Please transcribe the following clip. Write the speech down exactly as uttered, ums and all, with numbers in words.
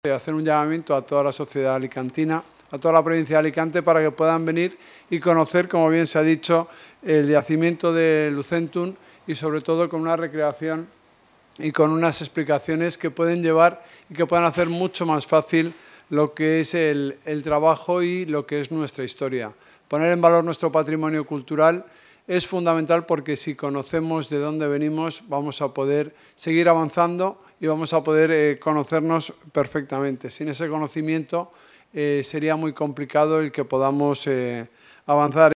hacer un llamamiento a toda la sociedad alicantina, a toda la provincia de Alicante, para que puedan venir y conocer, como bien se ha dicho, el yacimiento de Lucentum y sobre todo con una recreación y con unas explicaciones que pueden llevar y que puedan hacer mucho más fácil lo que es el, el trabajo y lo que es nuestra historia. Poner en valor nuestro patrimonio cultural es fundamental, porque si conocemos de dónde venimos vamos a poder seguir avanzando y vamos a poder eh, conocernos perfectamente. Sin ese conocimiento eh, sería muy complicado el que podamos eh, avanzar.